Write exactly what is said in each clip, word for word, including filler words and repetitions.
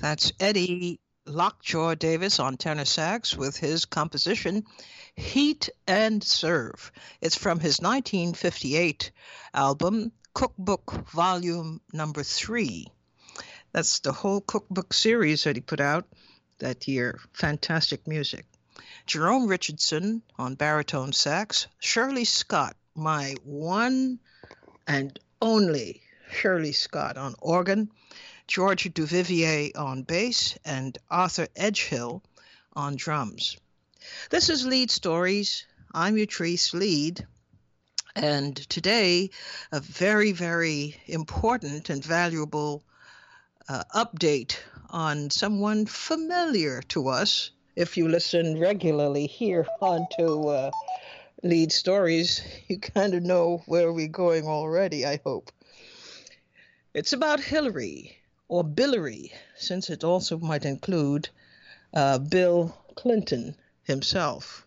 That's Eddie Lockjaw Davis on tenor sax with his composition Heat and Serve. It's from his nineteen fifty-eight album Cookbook Volume Number Three. That's the whole cookbook series that he put out that year. Fantastic music. Jerome Richardson on baritone sax. Shirley Scott, my one and only Shirley Scott on organ. George Duvivier on bass, and Arthur Edgehill on drums. This is Lead Stories. I'm Utrice Lead, and today a very, very important and valuable uh, update on someone familiar to us. If you listen regularly here onto uh, Lead Stories, you kind of know where we're going already, I hope. It's about Hillary, or Billary, since it also might include uh, Bill Clinton himself.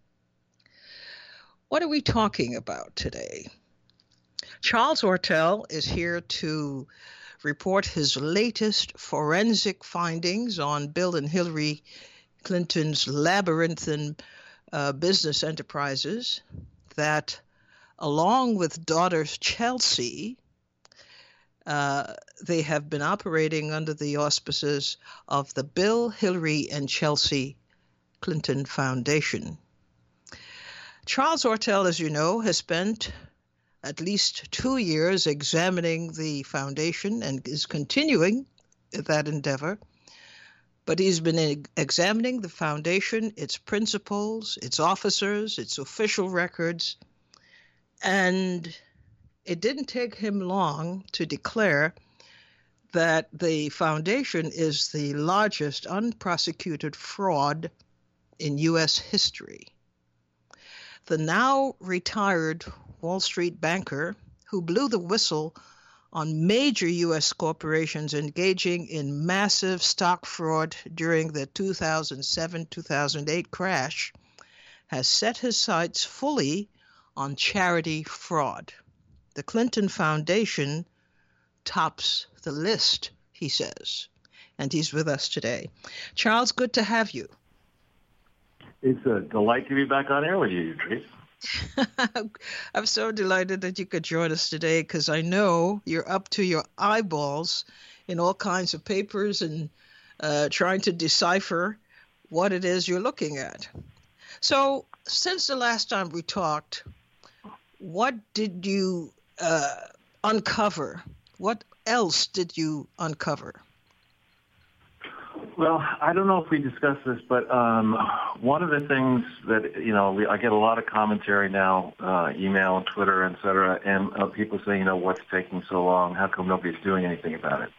What are we talking about today? Charles Ortel is here to report his latest forensic findings on Bill and Hillary Clinton's labyrinthine uh, business enterprises that, along with daughter Chelsea, Uh, they have been operating under the auspices of the Bill, Hillary, and Chelsea Clinton Foundation. Charles Ortel, as you know, has spent at least two years examining the foundation and is continuing that endeavor. But he's been examining the foundation, its principals, its officers, its official records, and it didn't take him long to declare that the foundation is the largest unprosecuted fraud in U S history. The now retired Wall Street banker who blew the whistle on major U S corporations engaging in massive stock fraud during the two thousand seven two thousand eight crash has set his sights fully on charity fraud. The Clinton Foundation tops the list, he says, and he's with us today. Charles, good to have you. It's a delight to be back on air with you, Trace. I'm so delighted that you could join us today because I know you're up to your eyeballs in all kinds of papers and uh, trying to decipher what it is you're looking at. So since the last time we talked, what did you Uh, uncover? What else did you uncover? Well, I don't know if we discussed this, but um, one of the things that, you know, we, I get a lot of commentary now, uh, email and Twitter, et cetera, and uh, people saying, you know, what's taking so long? How come nobody's doing anything about it?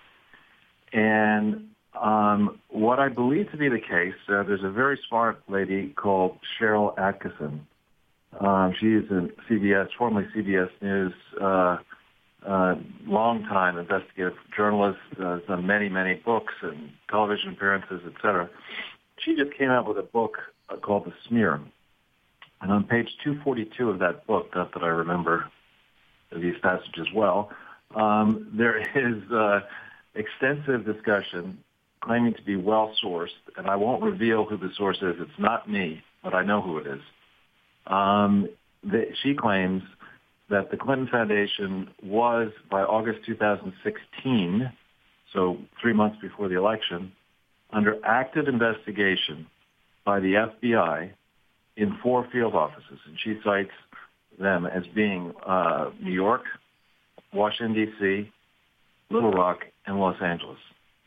And um, what I believe to be the case, uh, there's a very smart lady called Cheryl Atkinson. Um, she is a C B S, formerly C B S News, uh, uh, long-time investigative journalist, uh, has done many, many books and television appearances, et cetera. She just came out with a book uh, called The Smear. And on page two forty-two of that book, not that I remember these passages well, um, there is uh, extensive discussion claiming to be well-sourced, and I won't reveal who the source is. It's not me, but I know who it is. Um, the, she claims that the Clinton Foundation was, by August two thousand sixteen, so three months before the election, under active investigation by the F B I in four field offices. And she cites them as being uh, New York, Washington, D C, Little Rock, and Los Angeles.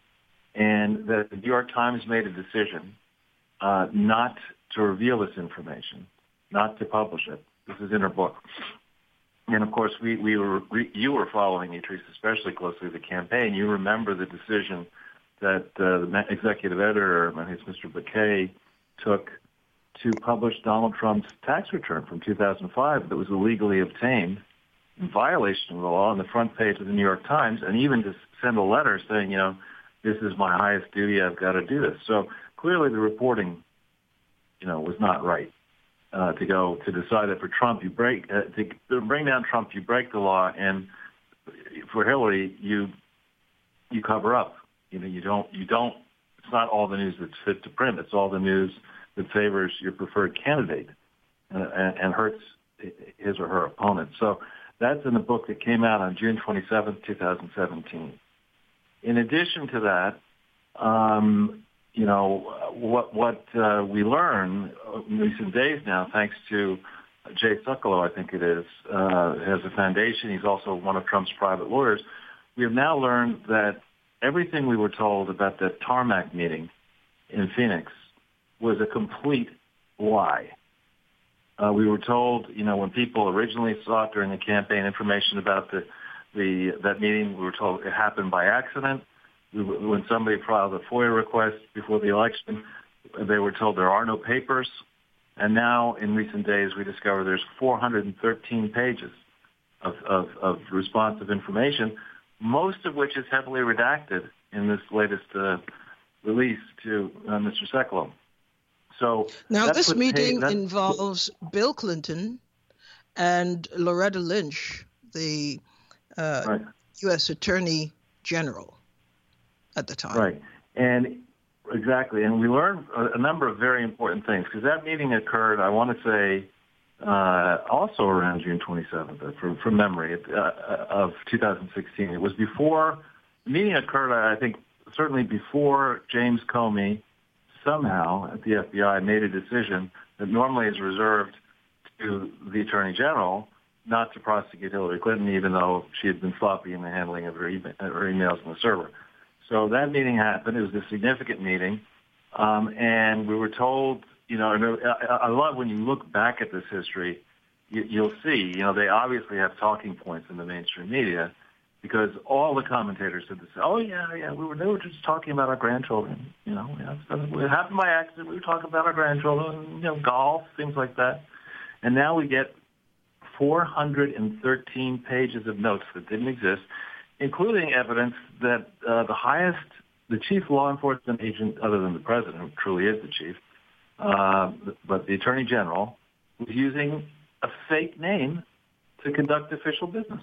And that the New York Times made a decision uh, not to reveal this information, not to publish it. This is in her book. And of course, we, we were, we, you were following, Utrice, especially closely the campaign. You remember the decision that uh, the executive editor, my name is Mister Baquet, took to publish Donald Trump's tax return from two thousand five that was illegally obtained in violation of the law on the front page of the New York Times, and even to send a letter saying, you know, this is my highest duty, I've got to do this. So clearly the reporting, you know, was not right. Uh, to go to decide that for Trump you break uh, to, to bring down Trump you break the law, and for Hillary you you cover up. You know you don't you don't it's not all the news that's fit to print. It's all the news that favors your preferred candidate and, and, and hurts his or her opponent. So that's in the book that came out on June twenty-seventh, twenty seventeen. In addition to that, um, you know, what what uh, we learn in recent days now, thanks to Jay Sekulow, I think it is, uh, has a foundation. He's also one of Trump's private lawyers. We have now learned that everything we were told about the tarmac meeting in Phoenix was a complete lie. Uh, we were told, you know, when people originally sought during the campaign information about the, the that meeting, we were told it happened by accident. We, when somebody filed a FOIA request before the election, they were told there are no papers. And now, in recent days, we discover there's four hundred thirteen pages of, of, of responsive information, most of which is heavily redacted in this latest uh, release to uh, Mister Sekulow. So now, this pay, meeting involves Bill Clinton and Loretta Lynch, the uh, right. U S Attorney General at the time. Right. And exactly. And we learned a, a number of very important things because that meeting occurred, I want to say, uh, also around June twenty-seventh, from, from memory, uh, of two thousand sixteen. It was before, the meeting occurred, I think, certainly before James Comey somehow at the F B I made a decision that normally is reserved to the Attorney General not to prosecute Hillary Clinton, even though she had been sloppy in the handling of her, e- her emails on the server. So that meeting happened. It was a significant meeting. Um, and we were told, you know, and I, I love when you look back at this history, you, you'll see, you know, they obviously have talking points in the mainstream media, because all the commentators said this, oh, yeah, yeah, we were, they were just talking about our grandchildren. You know, yeah, it happened by accident. We were talking about our grandchildren, you know, golf, things like that. And now we get four hundred thirteen pages of notes that didn't exist, including evidence that uh, the highest, the chief law enforcement agent, other than the president, who truly is the chief, uh, but the Attorney General, was using a fake name to conduct official business.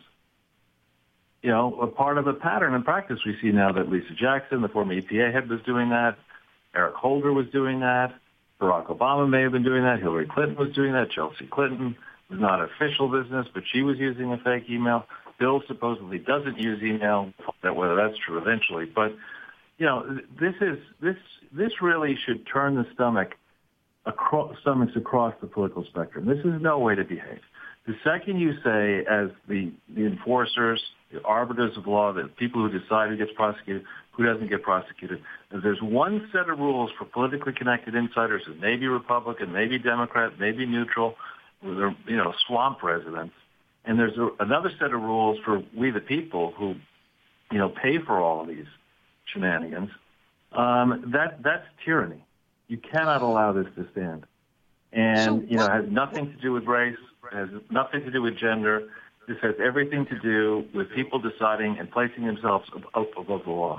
You know, a part of a pattern and practice we see now that Lisa Jackson, the former E P A head, was doing that. Eric Holder was doing that. Barack Obama may have been doing that. Hillary Clinton was doing that. Chelsea Clinton was not official business, but she was using a fake email. Bill supposedly doesn't use email. That whether that's true eventually, but you know, this is this this really should turn the stomach across stomachs across the political spectrum. This is no way to behave. The second you say, as the, the enforcers, the arbiters of law, the people who decide who gets prosecuted, who doesn't get prosecuted, if there's one set of rules for politically connected insiders who may be Republican, maybe Democrat, maybe neutral, or they're, you know, swamp residents, and there's a, another set of rules for we the people who, you know, pay for all of these shenanigans, um, that that's tyranny. You cannot allow this to stand. And, so you know, what, it has nothing to do with race. It has nothing to do with gender. This has everything to do with people deciding and placing themselves above, above the law.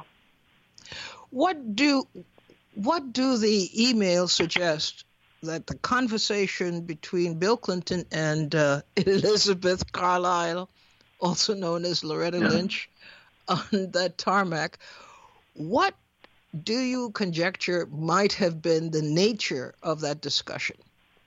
What do what do the emails suggest that the conversation between Bill Clinton and uh, Elizabeth Carlisle, also known as Loretta yeah. Lynch, on that tarmac, what do you conjecture might have been the nature of that discussion?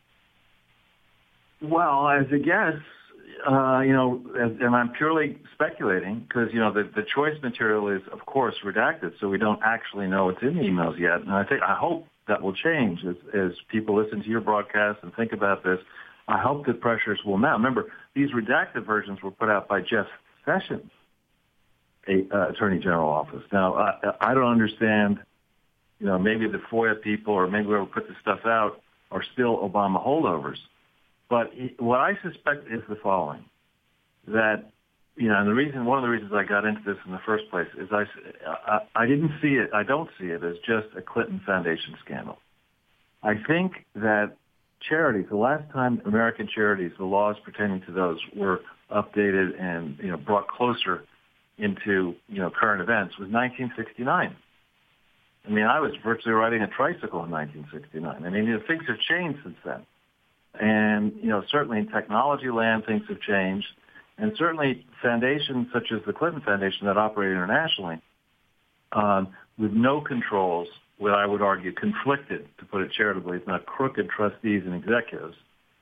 Well, as a guess, uh, you know, as, and I'm purely speculating because, you know, the, the choice material is, of course, redacted, so we don't actually know what's in the emails yet. And I think, I hope that will change as, as people listen to your broadcast and think about this. I hope that pressures will mount. Remember, these redacted versions were put out by Jeff Sessions, a uh, Attorney General office. Now, I, I don't understand, you know, maybe the FOIA people or maybe whoever put this stuff out are still Obama holdovers. But what I suspect is the following, that, you know, and the reason, one of the reasons I got into this in the first place is I, I, I didn't see it, I don't see it as just a Clinton Foundation scandal. I think that charities, the last time American charities, the laws pertaining to those were updated and, you know, brought closer into, you know, current events was nineteen sixty-nine. I mean, I was virtually riding a tricycle in nineteen sixty-nine. I mean, you know, things have changed since then. And, you know, certainly in technology land, things have changed. And certainly foundations such as the Clinton Foundation that operate internationally um, with no controls what I would argue, conflicted, to put it charitably, if not crooked trustees and executives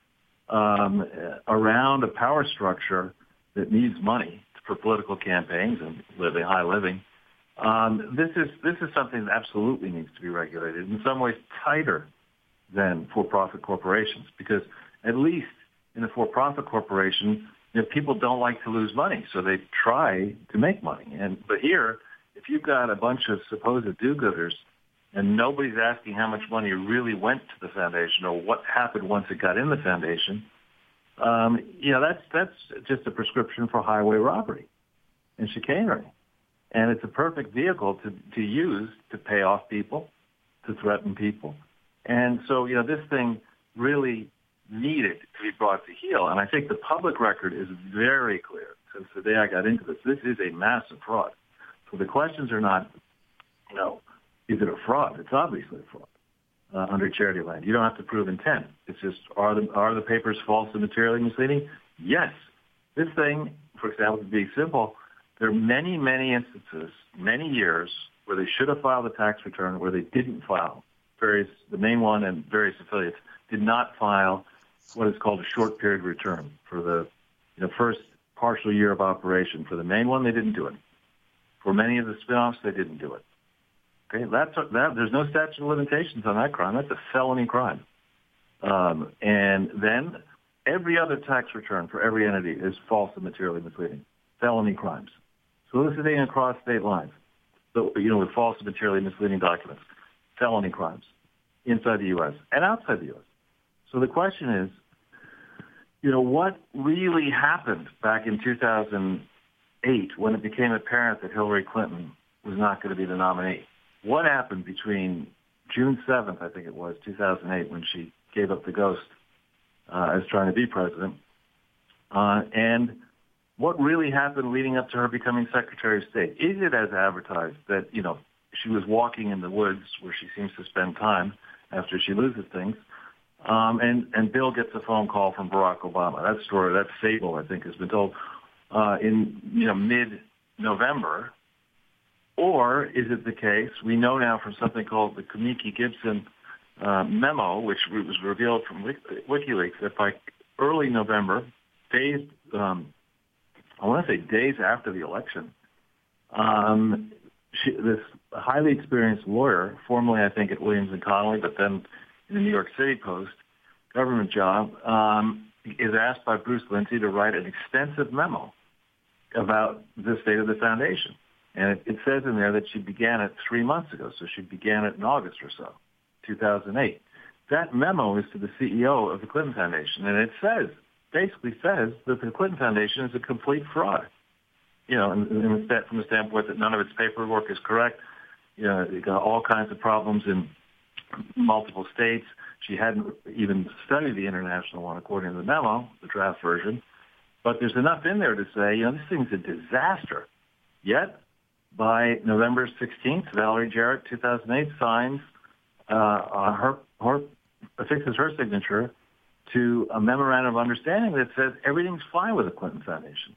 um, around a power structure that needs money for political campaigns and living, high living. Um, this is this is something that absolutely needs to be regulated, in some ways tighter than for-profit corporations, because at least in a for-profit corporation, you know, people don't like to lose money, so they try to make money. And but here, if you've got a bunch of supposed do-gooders and nobody's asking how much money really went to the foundation or what happened once it got in the foundation, um, you know, that's that's just a prescription for highway robbery and chicanery. And it's a perfect vehicle to, to use to pay off people, to threaten people. And so, you know, this thing really needed to be brought to heel. And I think the public record is very clear since the day I got into this. This is a massive fraud. So the questions are not, you know, is it a fraud? It's obviously a fraud uh, under charity land. You don't have to prove intent. It's just, are the, are the papers false and materially misleading? Yes. This thing, for example, to be simple, there are many, many instances, many years, where they should have filed a tax return, where they didn't file. Various, the main one and various affiliates did not file what is called a short period return for the you know, first partial year of operation. For the main one, they didn't do it. For many of the spinoffs, they didn't do it. Okay, that's a, that. There's no statute of limitations on that crime. That's a felony crime. Um, and then every other tax return for every entity is false and materially misleading. Felony crimes. Soliciting across state lines, so, you know, with false and materially misleading documents. Felony crimes inside the U S and outside the U S. So the question is, you know, what really happened back in two thousand eight when it became apparent that Hillary Clinton was not going to be the nominee? What happened between June seventh, I think it was, two thousand eight, when she gave up the ghost uh, as trying to be president, uh, and what really happened leading up to her becoming Secretary of State? Is it as advertised that, you know, she was walking in the woods where she seems to spend time after she loses things, um, and, and Bill gets a phone call from Barack Obama? That story, that fable, I think, has been told uh, in, you know, mid-November. Or is it the case, we know now from something called the Kamiki Gibson uh, memo, which was revealed from WikiLeaks, that by early November, days, um, I want to say days after the election, um, she, this highly experienced lawyer, formerly I think at Williams and Connolly, but then in the New York City Post, government job, um, is asked by Bruce Lindsay to write an extensive memo about the state of the foundation. And it, it says in there that she began it three months ago, so she began it in August or so, two thousand eight. That memo is to the C E O of the Clinton Foundation, and it says, basically says that the Clinton Foundation is a complete fraud. You know, and, and from the standpoint that none of its paperwork is correct. You know, it got all kinds of problems in multiple states. She hadn't even studied the international one, according to the memo, the draft version. But there's enough in there to say, you know, this thing's a disaster. Yet, by November sixteenth, Valerie Jarrett, two thousand eight, signs uh, on her, her, affixes her signature to a memorandum of understanding that says everything's fine with the Clinton Foundation.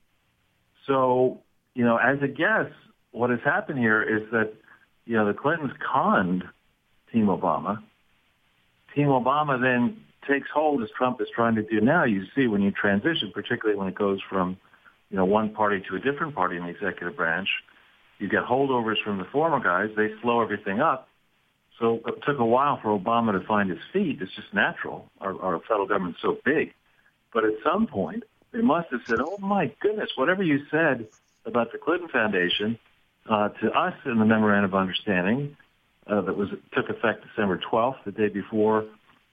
So, you know, as a guess, what has happened here is that, you know, the Clintons conned Team Obama. Team Obama then takes hold, as Trump is trying to do now. You see when you transition, particularly when it goes from, you know, one party to a different party in the executive branch, you get holdovers from the former guys. They slow everything up. So it took a while for Obama to find his feet. It's just natural. Our, our federal government's so big. But at some point, they must have said, oh, my goodness, whatever you said about the Clinton Foundation uh, to us in the memorandum of understanding uh, that was took effect December twelfth, the day before,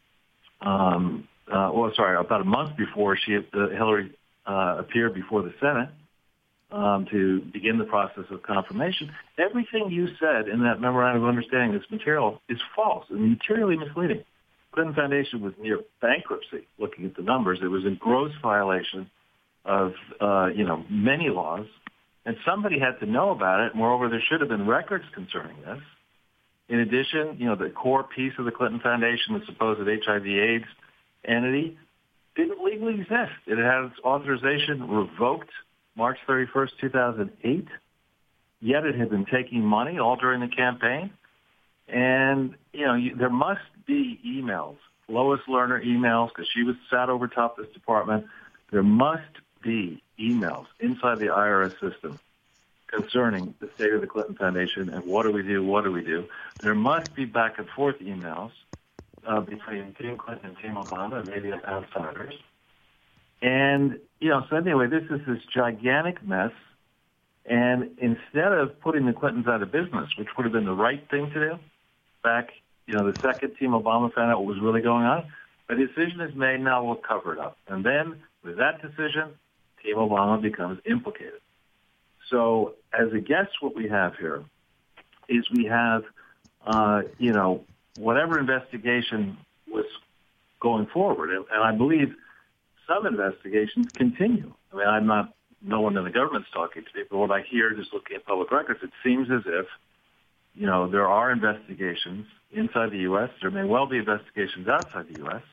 um, uh, well, sorry, about a month before she uh, Hillary uh, appeared before the Senate um, to begin the process of confirmation. Everything you said in that memorandum of understanding, this material, is false and materially misleading. Clinton Foundation was near bankruptcy. Looking at the numbers, it was in gross violation of, uh, you know, many laws, and somebody had to know about it. Moreover, there should have been records concerning this. In addition, you know, the core piece of the Clinton Foundation, the supposed H I V/AIDS entity, didn't legally exist. It had its authorization revoked March thirty-first, two thousand eight, yet it had been taking money all during the campaign. And, you know, you, there must be emails, Lois Lerner emails, because she was sat over top of this department. There must be emails inside the I R S system concerning the state of the Clinton Foundation and what do we do, what do we do. There must be back and forth emails uh, between Team Clinton and Team Obama, maybe outsiders. And, you know, so anyway, this is this gigantic mess. And instead of putting the Clintons out of business, which would have been the right thing to do, back, you know, the second Team Obama found out what was really going on, a decision is made, now we'll cover it up. And then with that decision, Team Obama becomes implicated. So as a guess, what we have here is we have, uh, you know, whatever investigation was going forward. And, and I believe some investigations continue. I mean, I'm not, no one in the government's talking to me, but what I hear just looking at public records, it seems as if, you know, there are investigations inside the U S. There may well be investigations outside the U S.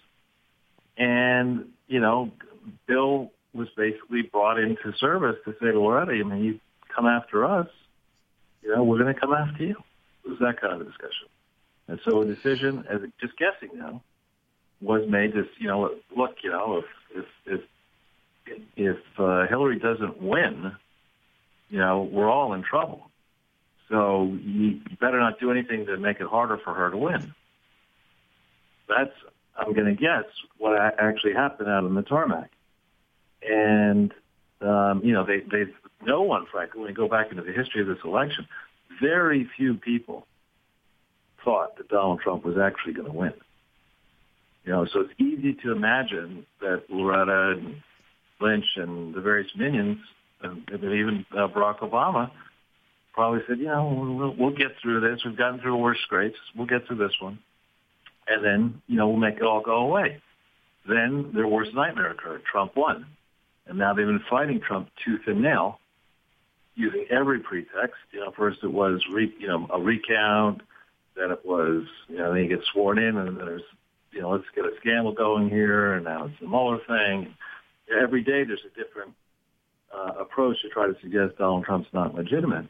And, you know, Bill was basically brought into service to say to Loretta, I mean, you come after us, you know, we're going to come after you. It was that kind of a discussion. And so a decision, as just guessing now, was made to, you know, look, you know, if if if, if uh, Hillary doesn't win, you know, we're all in trouble. So you better not do anything to make it harder for her to win. That's, I'm going to guess, what actually happened out on the tarmac. And, um, you know, they, they, no one, frankly, when you go back into the history of this election, very few people thought that Donald Trump was actually going to win. You know, so it's easy to imagine that Loretta and Lynch and the various minions, and even uh, Barack Obama, probably said, you know, we'll, we'll get through this. We've gotten through worse scrapes. We'll get through this one. And then, you know, we'll make it all go away. Then their worst nightmare occurred. Trump won. And now they've been fighting Trump tooth and nail, using every pretext. You know, first it was, re, you know, a recount. Then it was, you know, then you get sworn in, and then there's, you know, let's get a scandal going here, and now it's the Mueller thing. Every day there's a different uh, approach to try to suggest Donald Trump's not legitimate.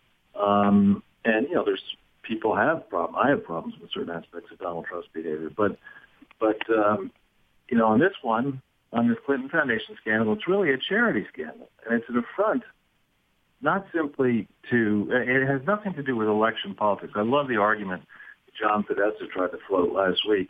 Um, and, you know, there's people have problems. I have problems with certain aspects of Donald Trump's behavior. But, but um, you know, on this one, on this Clinton Foundation scandal, it's really a charity scandal. And it's an affront, not simply to, it has nothing to do with election politics. I love the argument John Podesta tried to float last week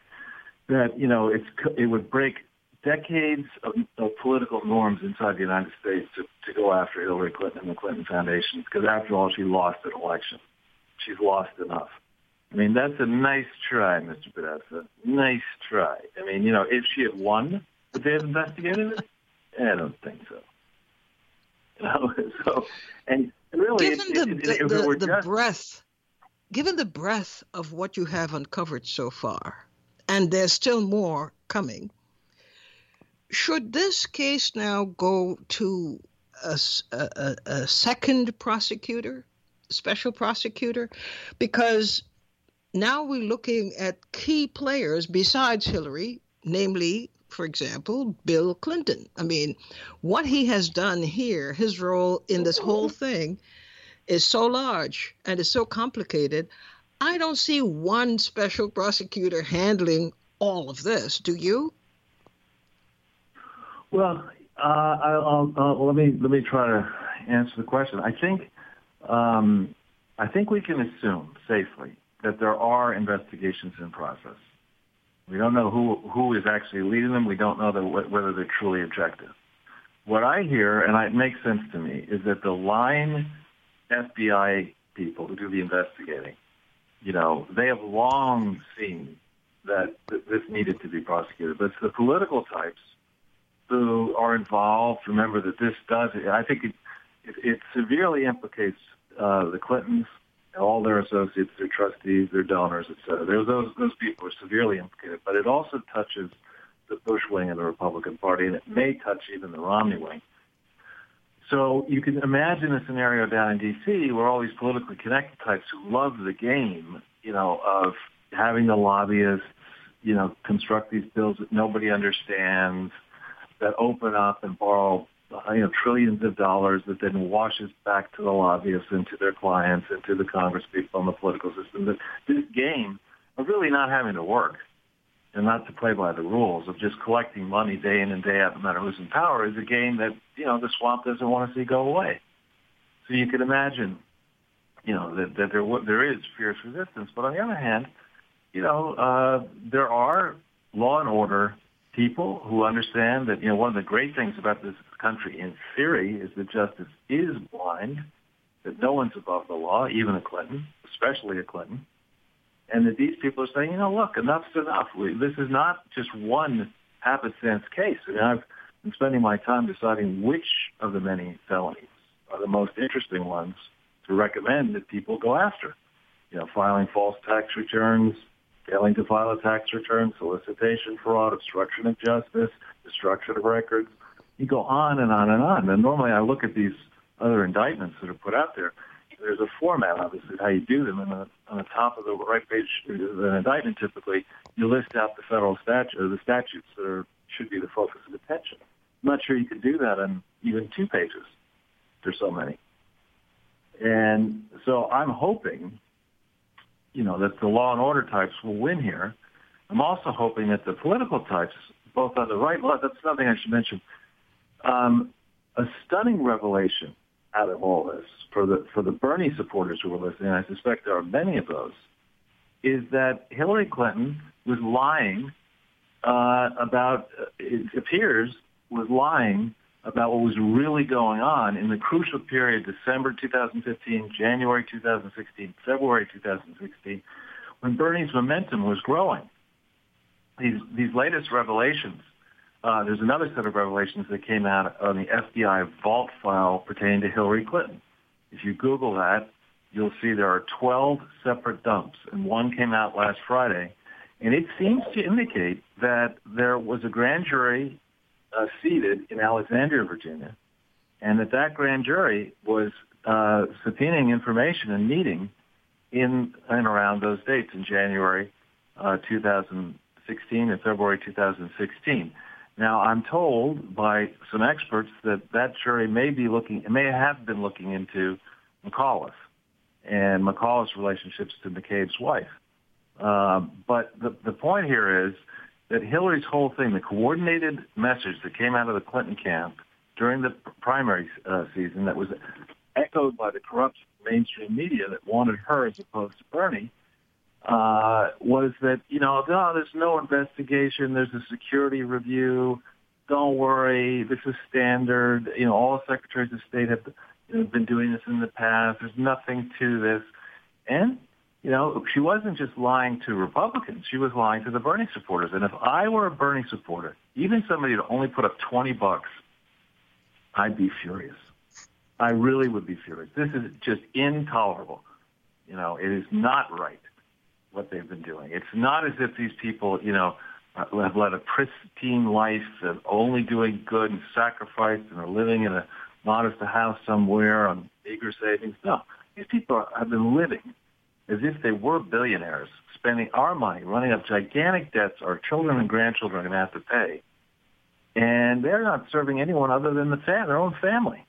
that, you know, it's, it would break decades of, of political norms inside the United States to, to go after Hillary Clinton and the Clinton Foundation, because after all, she lost an election. She's lost enough. I mean, that's a nice try, Mister Podesta. Nice try. I mean, you know, if she had won, would they have investigated it? I don't think so. You know, so, and really, given it, the, it, it, the, it, the, the just, breadth, given the breadth of what you have uncovered so far, and there's still more coming, should this case now go to a, a, a second prosecutor, special prosecutor? Because now we're looking at key players besides Hillary, namely, for example, Bill Clinton. I mean, what he has done here, his role in this whole thing is so large and is so complicated. I don't see one special prosecutor handling all of this. Do you? Well, uh, I'll, I'll, let me let me try to answer the question. I think um, I think we can assume safely that there are investigations in process. We don't know who who is actually leading them. We don't know that, whether they're truly objective. What I hear, and it makes sense to me, is that the line F B I people who do the investigating, you know, they have long seen that this needed to be prosecuted. But it's the political types who are involved. Remember that this does, I think it, it, it severely implicates uh, the Clintons, all their associates, their trustees, their donors, et cetera. There's those, those people are severely implicated, but it also touches the Bush wing of the Republican Party, and it may touch even the Romney wing. So you can imagine a scenario down in D C where all these politically connected types who love the game, you know, of having the lobbyists, you know, construct these bills that nobody understands, that open up and borrow uh, you know, trillions of dollars that then washes back to the lobbyists and to their clients and to the Congress people and the political system. That this game of really not having to work and not to play by the rules of just collecting money day in and day out, no matter who's in power, is a game that, you know, the swamp doesn't want to see go away. So you could imagine, you know, that, that there there is fierce resistance. But on the other hand, you know, uh, there are law and order people who understand that, you know, one of the great things about this country in theory is that justice is blind, that no one's above the law, even a Clinton, especially a Clinton. And that these people are saying, you know, look, enough's enough. We, this is not just one happenstance case. I mean, I've been spending my time deciding which of the many felonies are the most interesting ones to recommend that people go after. You know, filing false tax returns, failing to file a tax return, solicitation fraud, obstruction of justice, destruction of records. You go on and on and on. And normally I look at these other indictments that are put out there. There's a format, obviously, of how you do them. And on the, on the top of the right page of an indictment, typically, you list out the federal statute, or the statutes that are, should be the focus of attention. I'm not sure you can do that on even two pages. There's so many. And so I'm hoping, you know, that the law and order types will win here. I'm also hoping that the political types, both on the right, well, that's something I should mention. Um, a stunning revelation out of all this for the for the Bernie supporters who are listening, I suspect there are many of those, is that Hillary Clinton was lying uh, about, it appears, was lying about what was really going on in the crucial period, December two thousand fifteen, January two thousand sixteen, February two thousand sixteen, when Bernie's momentum was growing. These these latest revelations, uh, there's another set of revelations that came out on the F B I vault file pertaining to Hillary Clinton. If you Google that, you'll see there are twelve separate dumps, and one came out last Friday. And it seems to indicate that there was a grand jury uh, seated in Alexandria, Virginia, and that that grand jury was uh, subpoenaing information and meeting in and around those dates in January uh, two thousand sixteen and February two thousand sixteen. Now, I'm told by some experts that that jury may be looking, may have been looking into McAuliffe and McAuliffe's relationships to McCabe's wife. Um, but the, the point here is that Hillary's whole thing, the coordinated message that came out of the Clinton camp during the primary uh, season that was echoed by the corrupt mainstream media that wanted her as opposed to Bernie, uh, was that, you know, no, there's no investigation, there's a security review, don't worry, this is standard, you know, all secretaries of state have, you know, been doing this in the past, there's nothing to this. And, you know, she wasn't just lying to Republicans, she was lying to the Bernie supporters. And if I were a Bernie supporter, even somebody that only put up twenty bucks, I'd be furious. I really would be furious. This is just intolerable. You know, it is not right what they've been doing. It's not as if these people, you know, have led a pristine life of only doing good and sacrificed and are living in a modest house somewhere on meager savings. No, these people are, have been living as if they were billionaires, spending our money, running up gigantic debts our children and grandchildren are going to have to pay. And they're not serving anyone other than the fam- their own family.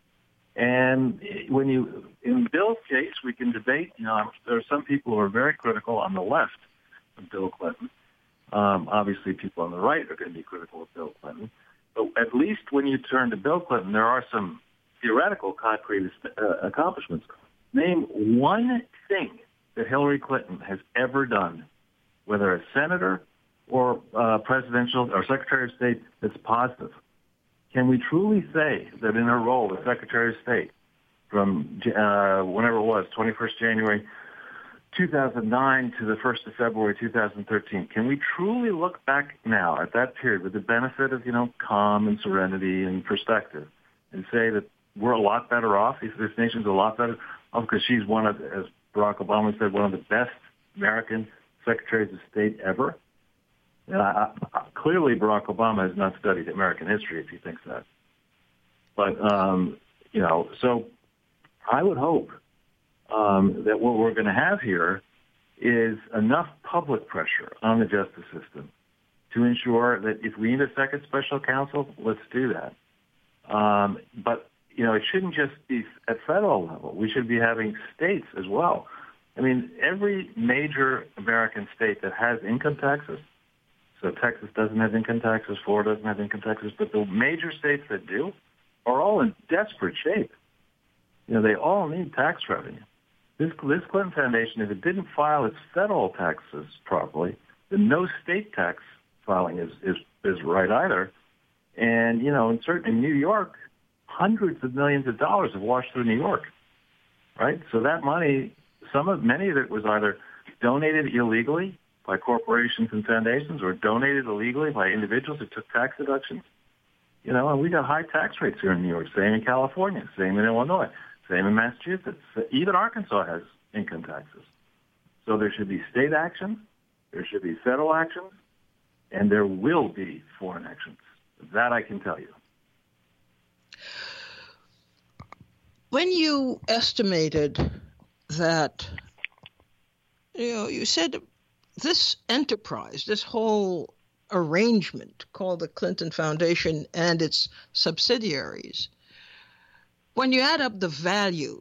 And when you, in Bill's case, we can debate, you know, there are some people who are very critical on the left of Bill Clinton. Um, obviously, people on the right are going to be critical of Bill Clinton. But at least when you turn to Bill Clinton, there are some theoretical concrete uh, accomplishments. Name one thing that Hillary Clinton has ever done, whether as senator or uh, presidential or secretary of state, that's positive. Can we truly say that in her role as Secretary of State from uh, whenever it was, twenty-first January two thousand nine to the first of February two thousand thirteen, can we truly look back now at that period with the benefit of, you know, calm and serenity and perspective and say that we're a lot better off, this nation's a lot better off because she's one of, as Barack Obama said, one of the best American secretaries of state ever? And I, I, clearly, Barack Obama has not studied American history, if he thinks that. But, um, you know, so I would hope um, that what we're going to have here is enough public pressure on the justice system to ensure that if we need a second special counsel, let's do that. Um, but, you know, it shouldn't just be at federal level. We should be having states as well. I mean, every major American state that has income taxes, so Texas doesn't have income taxes, Florida doesn't have income taxes, but the major states that do are all in desperate shape. You know, they all need tax revenue. This, this Clinton Foundation, if it didn't file its federal taxes properly, then no state tax filing is, is, is right either. And, you know, in certain in New York, hundreds of millions of dollars have washed through New York, right? So that money, some of, many of it was either donated illegally by corporations and foundations or donated illegally by individuals who took tax deductions. You know, and we got high tax rates here in New York, same in California, same in Illinois, same in Massachusetts. Even Arkansas has income taxes. So there should be state actions, there should be federal actions, and there will be foreign actions. That I can tell you. When you estimated that, you know, you said this enterprise, this whole arrangement called the Clinton Foundation and its subsidiaries, when you add up the value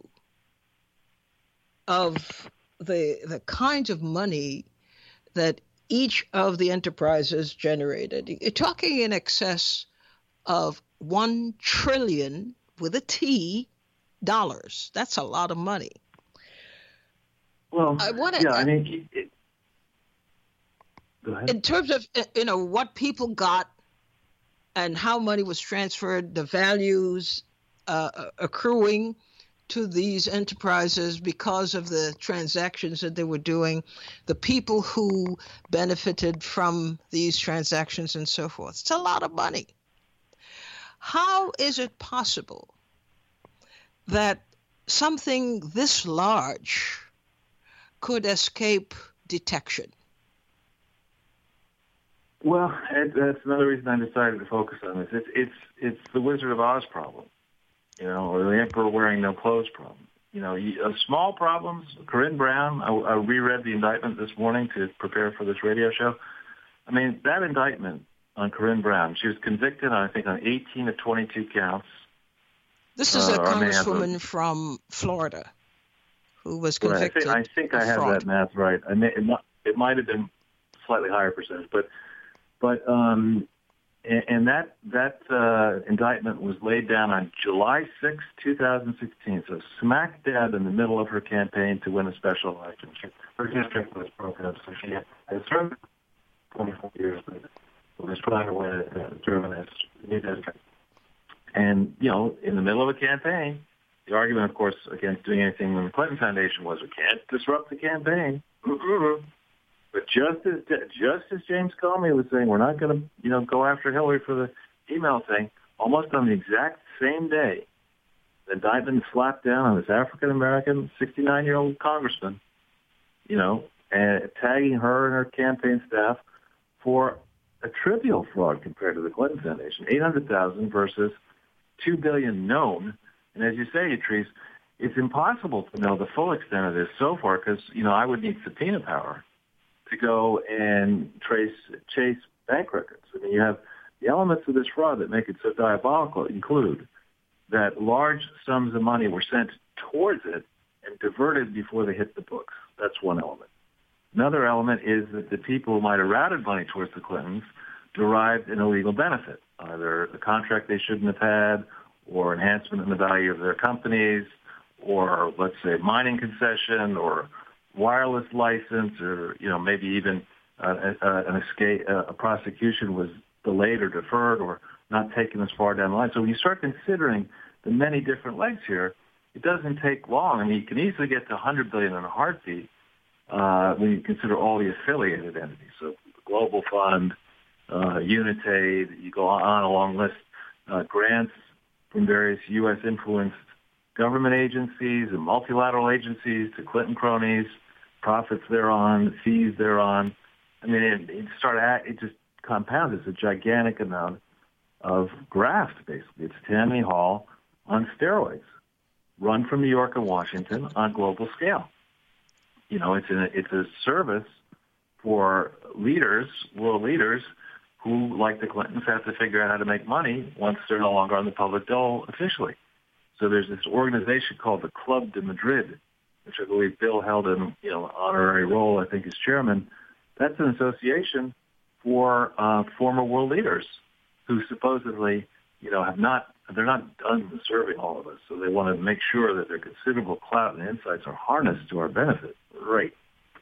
of the the kinds of money that each of the enterprises generated, you're talking in excess of one trillion with a T dollars. That's a lot of money. Well, I wanna, yeah, I mean, it, go ahead. In terms of, you know, what people got and how money was transferred, the values uh, accruing to these enterprises because of the transactions that they were doing, the people who benefited from these transactions and so forth. It's a lot of money. How is it possible that something this large could escape detection? Well, it, that's another reason I decided to focus on this. It's it's it's the Wizard of Oz problem, you know, or the Emperor wearing no clothes problem. You know, you, uh, small problems. Corinne Brown, I, I reread the indictment this morning to prepare for this radio show. I mean, that indictment on Corinne Brown, she was convicted, I think, on eighteen of twenty-two counts. This is a uh, congresswoman a, from Florida who was convicted. Right. I think I, think I have fraud. that math right. I may, it, might, it might have been slightly higher percentage, but but um, and, and that that uh, indictment was laid down on July sixth, twenty sixteen. So smack dab in the middle of her campaign to win a special election. She, her district was broken up, so she had served twenty-four years, but was trying to win a German as new district. And, you know, in the middle of a campaign, the argument, of course, against doing anything in the Clinton Foundation was we can't disrupt the campaign. But just as just as James Comey was saying, we're not going to, you know, go after Hillary for the email thing, almost on the exact same day, the indictment slapped down on this African-American sixty-nine-year-old congressman, you know, and tagging her and her campaign staff for a trivial fraud compared to the Clinton Foundation, eight hundred thousand dollars versus two billion dollars known. And as you say, Trees, it's impossible to know the full extent of this so far because, you know, I would need subpoena power to go and trace, chase bank records. I mean, you have the elements of this fraud that make it so diabolical include that large sums of money were sent towards it and diverted before they hit the books. That's one element. Another element is that the people who might have routed money towards the Clintons derived an illegal benefit, either a contract they shouldn't have had or enhancement in the value of their companies or, let's say, mining concession or wireless license or, you know, maybe even uh, uh, an escape, uh, a prosecution was delayed or deferred or not taken as far down the line. So when you start considering the many different legs here, it doesn't take long. I mean, you can easily get to one hundred billion dollars in a heartbeat uh, when you consider all the affiliated entities. So the Global Fund, uh, Unitaid, you go on a long list, uh, grants from various U S influenced government agencies and multilateral agencies to Clinton cronies, profits thereon, fees thereon. I mean, it, it start at, it just compounds. It's a gigantic amount of graft, basically. It's Tammany Hall on steroids, run from New York and Washington on global scale. You know, it's a, it's a service for leaders, world leaders, who, like the Clintons, have to figure out how to make money once they're no longer on the public dole officially. So there's this organization called the Club de Madrid, which I believe Bill held an you know honorary role, I think, as chairman. That's an association for uh, former world leaders who supposedly, you know, have not, they're not done serving all of us. So they want to make sure that their considerable clout and insights are harnessed to our benefit. Great.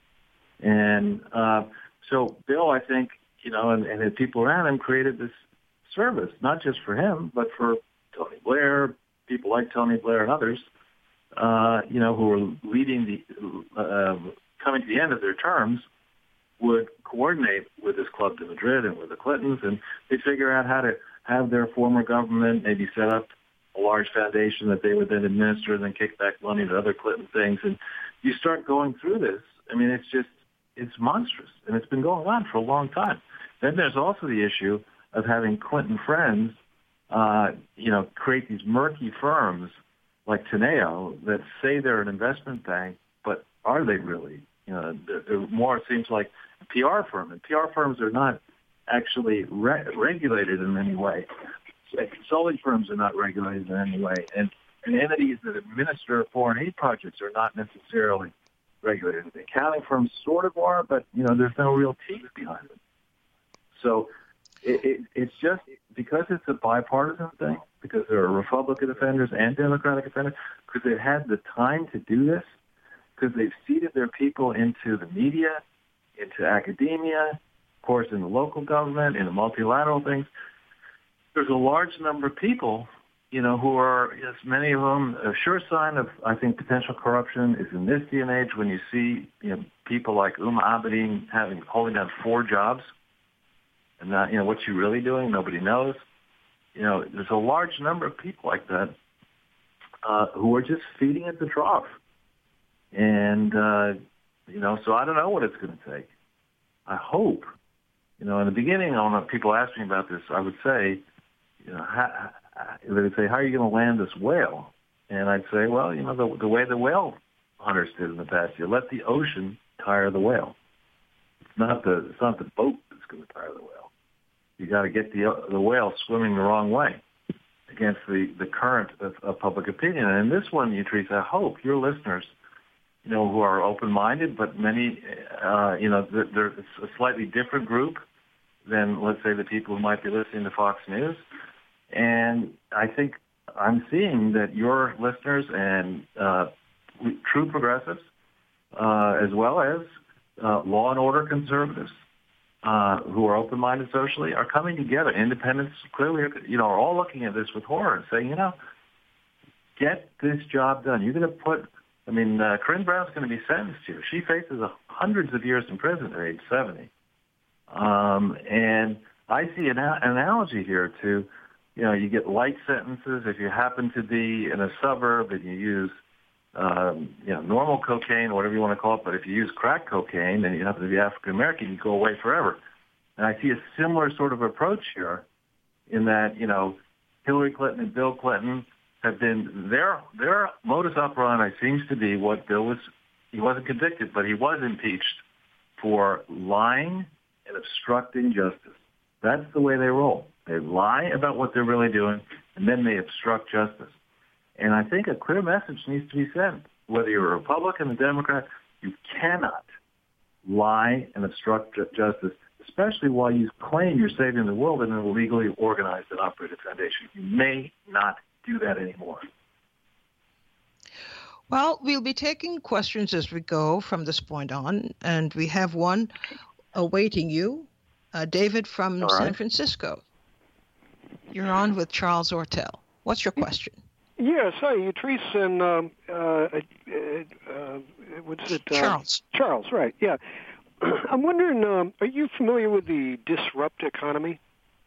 And uh, so Bill, I think, you know, and, and the people around him created this service, not just for him, but for Tony Blair, people like Tony Blair and others, uh, you know, who were leading the, uh, coming to the end of their terms, would coordinate with this Club de Madrid and with the Clintons, and they'd figure out how to have their former government maybe set up a large foundation that they would then administer and then kick back money to other Clinton things. And you start going through this, I mean, it's just, it's monstrous, and it's been going on for a long time. Then there's also the issue of having Clinton friends, uh, you know, create these murky firms like Teneo that say they're an investment bank, but are they really? You know, they're, they're more, it seems like a P R firm, and P R firms are not actually re- regulated in any way. Consulting firms are not regulated in any way, and, and entities that administer foreign aid projects are not necessarily regulated. The accounting firms sort of are, but, you know, there's no real teeth behind it. So it, it, it's just because it's a bipartisan thing, because there are Republican offenders and Democratic offenders, because they've had the time to do this, because they've seeded their people into the media, into academia, of course, in the local government, in the multilateral things. There's a large number of people, you know, who are, yes, many of them, a sure sign of, I think, potential corruption is in this day and age when you see, you know, people like Uma Abedin having, holding down four jobs, and not, you know, what's she really doing? Nobody knows. You know, there's a large number of people like that uh, who are just feeding at the trough. And, uh, you know, so I don't know what it's going to take. I hope, you know, in the beginning, when people ask me about this, I would say, you know, how, they would say, how are you going to land this whale? And I'd say, well, you know, the, the way the whale hunters did in the past, you let the ocean tire the whale. It's not the, it's not the boat that's going to tire the whale. You got to get the the whale swimming the wrong way against the, the current of, of public opinion. And in this one, Teresa, I hope your listeners, you know, who are open-minded, but many, uh, you know, they're, they're it's a slightly different group than, let's say, the people who might be listening to Fox News. And I think I'm seeing that your listeners and uh, true progressives, uh, as well as uh, law and order conservatives, uh, who are open-minded socially, are coming together. Independents clearly, you know, are all looking at this with horror and saying, you know, get this job done. You're going to put, I mean, uh, Corinne Brown's going to be sentenced here. She faces uh, hundreds of years in prison at age seventy. Um, and I see an, an analogy here to, you know, you get light sentences if you happen to be in a suburb and you use, um, you know, normal cocaine, whatever you want to call it. But if you use crack cocaine and you happen to be African American, you go away forever. And I see a similar sort of approach here, in that, you know, Hillary Clinton and Bill Clinton have been, their their modus operandi seems to be what Bill was. He wasn't convicted, but he was impeached for lying and obstructing justice. That's the way they roll. They lie about what they're really doing, and then they obstruct justice. And I think a clear message needs to be sent. Whether you're a Republican or Democrat, you cannot lie and obstruct ju- justice, especially while you claim you're saving the world in an illegally organized and operated foundation. You may not do that anymore. Well, we'll be taking questions as we go from this point on, and we have one awaiting you. Uh, David from All San right. Francisco. You're on with Charles Ortel. What's your question? Yes, hi, Utrice and um, uh, uh, uh, what's it? Uh, Charles. Charles, right? Yeah. I'm wondering, um, are you familiar with the disrupt economy?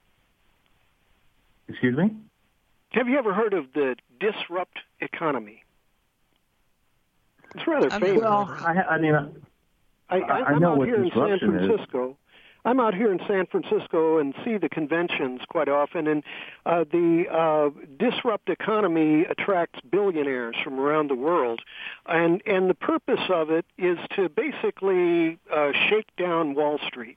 Excuse me? Have you ever heard of the disrupt economy? It's rather I'm famous. Well, I, I mean, I, I, I I'm know out what here in San disruption is. Francisco. I'm out here in San Francisco and see the conventions quite often, and uh, the uh, disrupt economy attracts billionaires from around the world, and and the purpose of it is to basically uh, shake down Wall Street,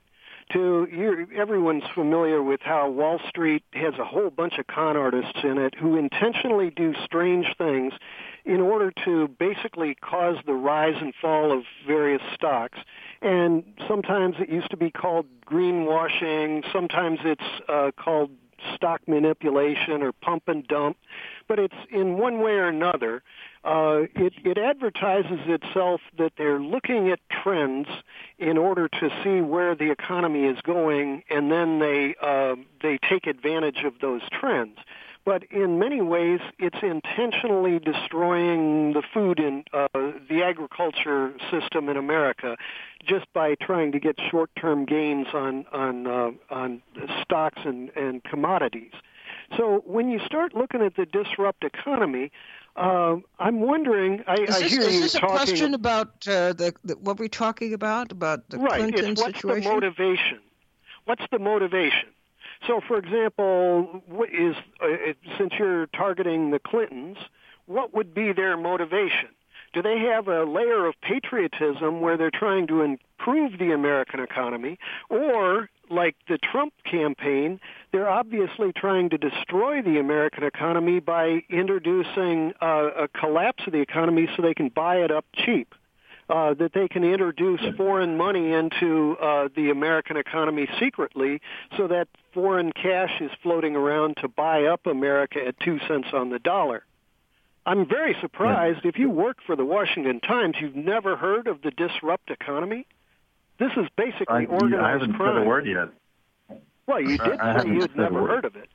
to you're, everyone's familiar with how Wall Street has a whole bunch of con artists in it who intentionally do strange things in order to basically cause the rise and fall of various stocks. And sometimes it used to be called greenwashing, sometimes it's uh, called stock manipulation or pump and dump, but it's in one way or another. Uh, it, it advertises itself that they're looking at trends in order to see where the economy is going, and then they uh, they take advantage of those trends. But in many ways, it's intentionally destroying the food in uh, the agriculture system in America, just by trying to get short-term gains on on uh, on stocks and, and commodities. So when you start looking at the disrupt economy, uh, I'm wondering. I, is this, I hear is you this a talking question about uh, the, the what we're talking about about the right, Clinton it's what's situation? the motivation? What's the motivation? So, for example, what is uh, it, since you're targeting the Clintons, what would be their motivation? Do they have a layer of patriotism where they're trying to improve the American economy, or like the Trump campaign, they're obviously trying to destroy the American economy by introducing uh, a collapse of the economy so they can buy it up cheap? Uh, that they can introduce foreign money into uh, the American economy secretly so that foreign cash is floating around to buy up America at two cents on the dollar. I'm very surprised. Yeah. If you work for the Washington Times, you've never heard of the disrupt economy? This is basically I, organized I haven't crime. said a word yet. Well, you did I, I say you'd never heard of it.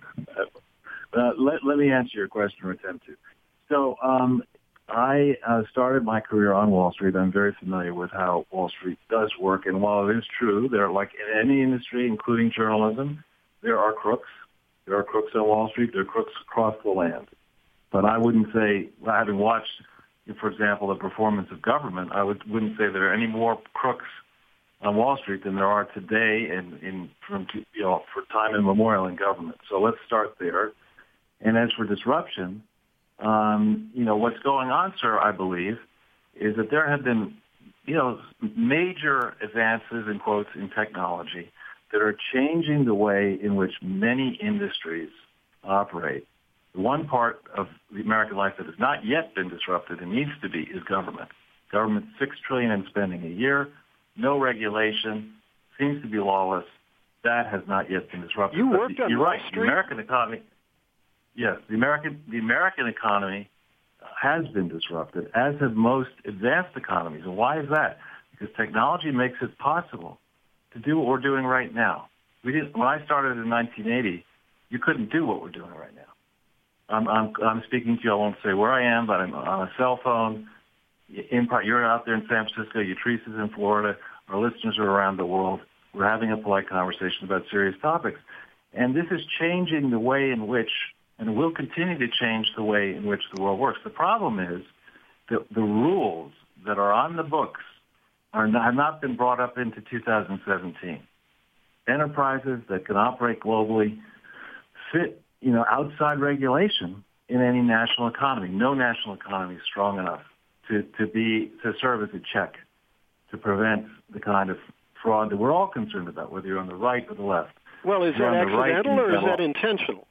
uh, let, let me answer your question, or attempt to. So, um, I uh, started my career on Wall Street. I'm very familiar with how Wall Street does work. And while it is true, there are, like in any industry, including journalism, there are crooks. There are crooks on Wall Street. There are crooks across the land. But I wouldn't say, having watched, for example, the performance of government, I would, wouldn't say there are any more crooks on Wall Street than there are today in, in from, you know, for time immemorial in government. So let's start there. And as for disruption, Um, you know, what's going on, sir, I believe, is that there have been, you know, major advances, in quotes, in technology that are changing the way in which many industries operate. The one part of the American life that has not yet been disrupted and needs to be is government. Government, six trillion dollars in spending a year, no regulation, seems to be lawless. That has not yet been disrupted. You worked on You're Wall right. Street? The American economy. Yes, the American the American economy has been disrupted, as have most advanced economies. And why is that? Because technology makes it possible to do what we're doing right now. We didn't, when I started in nineteen eighty, you couldn't do what we're doing right now. I'm, I'm, I'm speaking to you. I won't say where I am, but I'm on a cell phone. In part, you're out there in San Francisco. Yatrice is in Florida. Our listeners are around the world. We're having a polite conversation about serious topics. And this is changing the way in which, and will continue to change the way in which the world works. The problem is that the rules that are on the books are not, have not been brought up into two thousand seventeen. Enterprises that can operate globally fit, you know, outside regulation in any national economy. No national economy is strong enough to, to be to serve as a check to prevent the kind of fraud that we're all concerned about, whether you're on the right or the left. Well, is that accidental or is that intentional?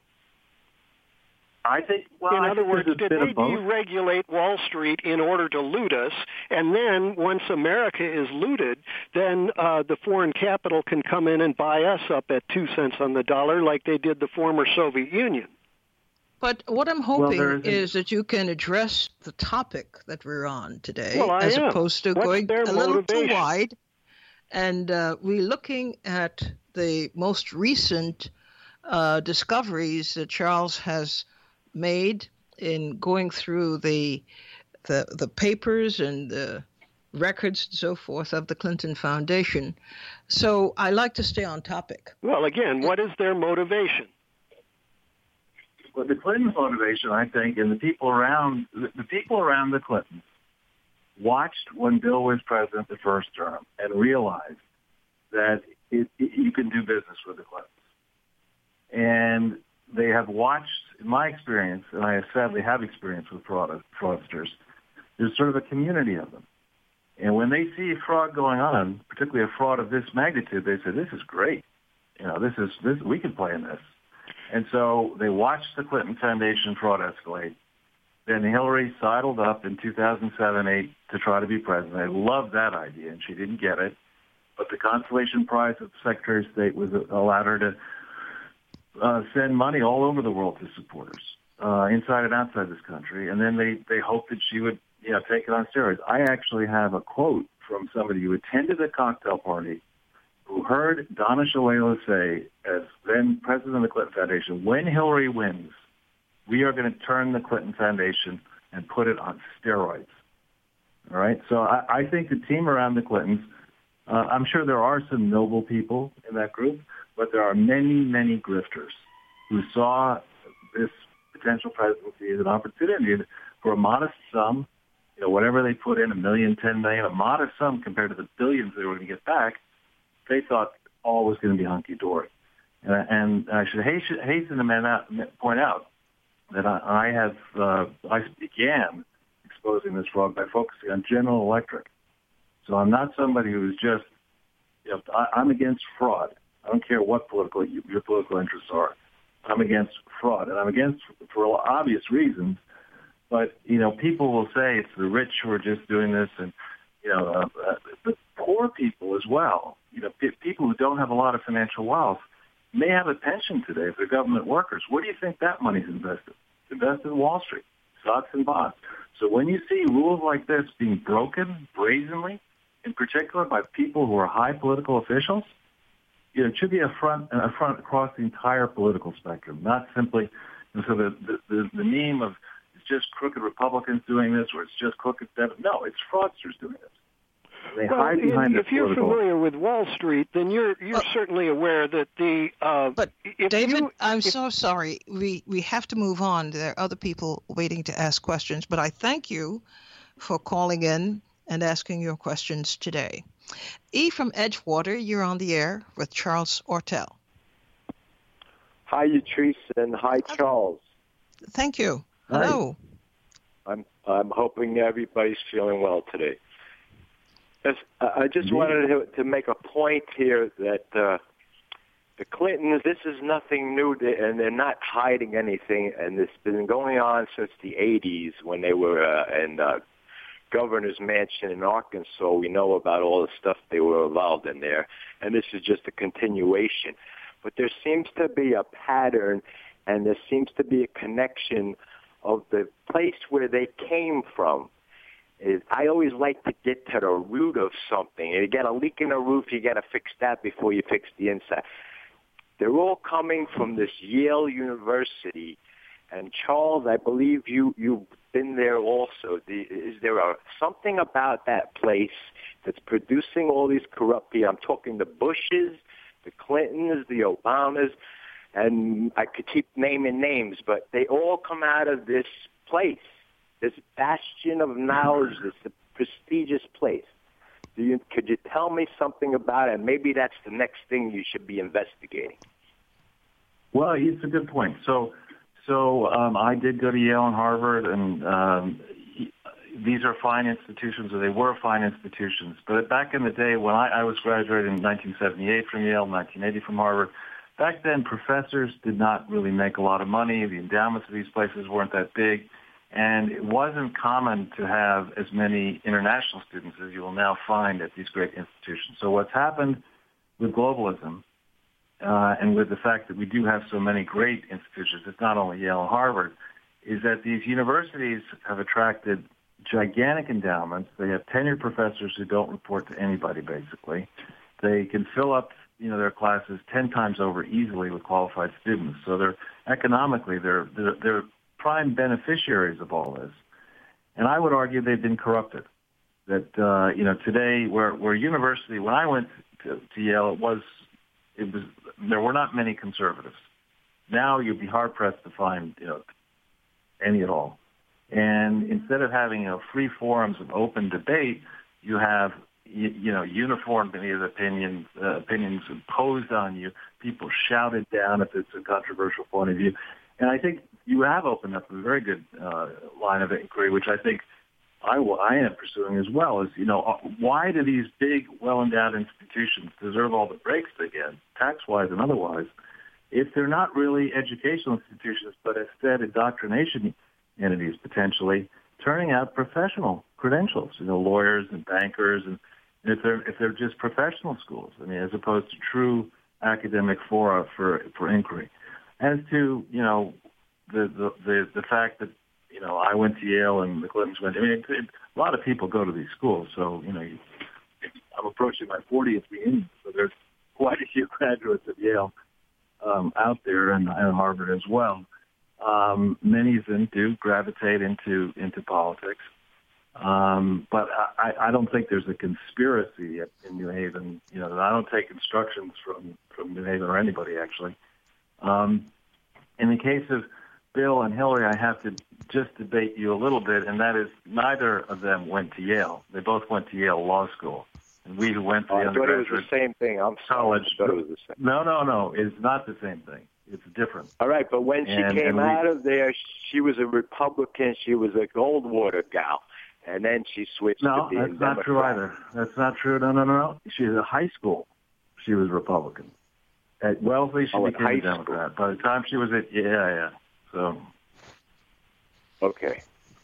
I think, well, in I other think words, did they both. deregulate Wall Street in order to loot us? And then once America is looted, then uh, the foreign capital can come in and buy us up at two cents on the dollar like they did the former Soviet Union. But what I'm hoping well, is that you can address the topic that we're on today, well, I as am. opposed to What's going their a little motivation? too wide. And uh, we're looking at the most recent uh, discoveries that Charles has made in going through the, the the papers and the records and so forth of the Clinton Foundation. So I like to stay on topic. Well, again, what is their motivation? Well, the Clintons' motivation, I think, and the people around the, the people around the Clintons watched when Bill was president the first term and realized that it, it, you can do business with the Clintons. And they have watched, in my experience, and I sadly have experience with fraud, fraudsters, there's sort of a community of them. And when they see fraud going on, particularly a fraud of this magnitude, they say, this is great. You know, this is, this, we can play in this. And so they watched the Clinton Foundation fraud escalate. Then Hillary sidled up in two thousand seven, eight to try to be president. They loved that idea, and she didn't get it. But the consolation prize of the Secretary of State was allowed her to uh, send money all over the world to supporters, uh, inside and outside this country. And then they, they hoped that she would, you know, take it on steroids. I actually have a quote from somebody who attended a cocktail party who heard Donna Shalala say, as then president of the Clinton Foundation, when Hillary wins, we are going to turn the Clinton Foundation and put it on steroids. All right? So I, I think the team around the Clintons, uh, I'm sure there are some noble people in that group, but there are many, many grifters who saw this potential presidency as an opportunity for a modest sum, you know, whatever they put in, a million, ten million, a modest sum compared to the billions they were going to get back. They thought all was going to be hunky-dory. And, and I should hasten to point out that I, I have, uh, I began exposing this fraud by focusing on General Electric. So I'm not somebody who is just, you know, I, I'm against fraud. I don't care what political your political interests are. I'm against fraud, and I'm against for obvious reasons. But, you know, people will say it's the rich who are just doing this, and, you know, uh, uh, but poor people as well. You know, p- people who don't have a lot of financial wealth may have a pension today if they're government workers. Where do you think that money's invested? It's invested in Wall Street, stocks and bonds. So when you see rules like this being broken brazenly, in particular by people who are high political officials, you know, it should be a front, a front across the entire political spectrum, not simply, and so the, the, the, the meme of it's just crooked Republicans doing this or it's just crooked, no, it's fraudsters doing this. They well, hide behind if you're political... familiar with Wall Street, then you're you're oh. certainly aware that the. Uh, but if David, you, I'm if, so sorry. We we have to move on. There are other people waiting to ask questions, but I thank you for calling in and asking your questions today. E from Edgewater, you're on the air with Charles Ortel. Hi, Utrice, and hi, Charles. Thank you. Hi. Hello. I'm I'm hoping everybody's feeling well today. Yes, I just wanted to, to make a point here that uh, the Clintons, this is nothing new, to, and they're not hiding anything, and it's been going on since the eighties when they were uh, in uh, Governor's Mansion in Arkansas. We know about all the stuff they were involved in there, and this is just a continuation. But there seems to be a pattern, and there seems to be a connection of the place where they came from. Is I always like to get to the root of something. You get a leak in the roof, you got to fix that before you fix the inside. They're all coming from this Yale University. And Charles, I believe you, you've been there also. The, is there a, something about that place that's producing all these corrupt people? I'm talking the Bushes, the Clintons, the Obamas, and I could keep naming names, but they all come out of this place. This bastion of knowledge, this prestigious place. Do you, could you tell me something about it? Maybe that's the next thing you should be investigating. Well, it's a good point. So, so um, I did go to Yale and Harvard, and um, these are fine institutions, or they were fine institutions. But back in the day when I, I was graduated in nineteen seventy-eight from Yale, nineteen eighty from Harvard, back then professors did not really make a lot of money. The endowments of these places weren't that big. And it wasn't common to have as many international students as you will now find at these great institutions. So what's happened with globalism uh, and with the fact that we do have so many great institutions, it's not only Yale and Harvard, is that these universities have attracted gigantic endowments. They have tenured professors who don't report to anybody, basically. They can fill up, you know, their classes ten times over easily with qualified students. So they're economically, they're they're, they're prime beneficiaries of all this. And I would argue they've been corrupted. That, uh, you know, today, where, where university, when I went to, to Yale, it was, it was, there were not many conservatives. Now you'd be hard-pressed to find, you know, any at all. And instead of having, you know, free forums of open debate, you have, you, you know, uniform opinions, uh, opinions imposed on you. People shouted down if it's a controversial point of view. And I think you have opened up a very good uh, line of inquiry, which I think I, I am pursuing as well is, you know, why do these big, well-endowed institutions deserve all the breaks they get, tax-wise and otherwise, if they're not really educational institutions, but instead indoctrination entities potentially, turning out professional credentials, you know, lawyers and bankers, and if they're if they're just professional schools, I mean, as opposed to true academic fora for for inquiry. As to, you know, the the the, the fact that, you know, I went to Yale and the Clintons went. I mean, it, it, a lot of people go to these schools, so you know, you, I'm approaching my fortieth reunion, so there's quite a few graduates of Yale um, out there, and, and Harvard as well. Um, many of them do gravitate into into politics, um, but I, I don't think there's a conspiracy in New Haven. You know, I don't take instructions from from New Haven or anybody actually. Um, in the case of Bill and Hillary, I have to just debate you a little bit, and that is neither of them went to Yale. They both went to Yale Law School. And we who went to oh, the I thought it was undergraduate the same thing. I'm college. I thought it was the same. No, no, no. It's not the same thing. It's different. All right, but when she and, came and we, out of there, she was a Republican. She was a Goldwater gal. And then she switched no, to being that's not Democrat. true either. That's not true. No, no, no, no. She was a high school. She was Republican. At Wellesley, she oh, became high a Democrat. School. By the time she was at, yeah, yeah. So. Okay.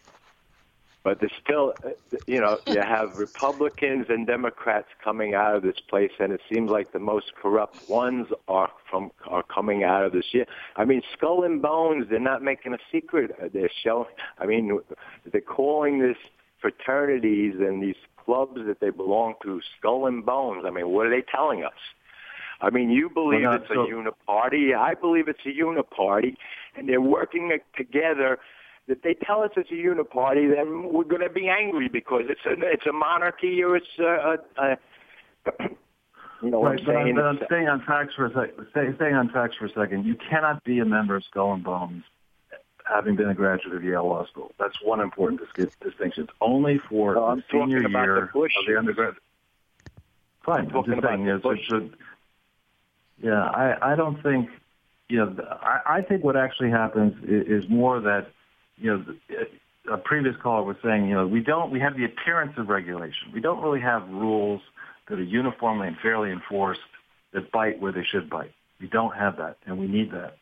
But there's still, you know, you have Republicans and Democrats coming out of this place, and it seems like the most corrupt ones are from are coming out of this year. I mean, Skull and Bones, they're not making a secret. They're showing, I mean, they're calling this fraternities and these clubs that they belong to Skull and Bones. I mean, what are they telling us? I mean, you believe well, it's so, a uniparty. I believe it's a uniparty, and they're working together. If they tell us it's a uniparty, then we're going to be angry because it's a it's a monarchy or it's a, a, a you know what right, I'm but saying. I'm, but I'm staying on facts for a second. Stay, staying on facts for a second. You cannot be a member of Skull and Bones having been a graduate of Yale Law School. That's one important dis- distinction. It's only for no, the I'm senior about year the Bush of the undergrad. Fine, I'm, I'm just saying. You know, so, so, yeah, I, I don't think. You know, I, I think what actually happens is, is more that. You know, a previous caller was saying, you know, we don't, we have the appearance of regulation. We don't really have rules that are uniformly and fairly enforced that bite where they should bite. We don't have that, and we need that.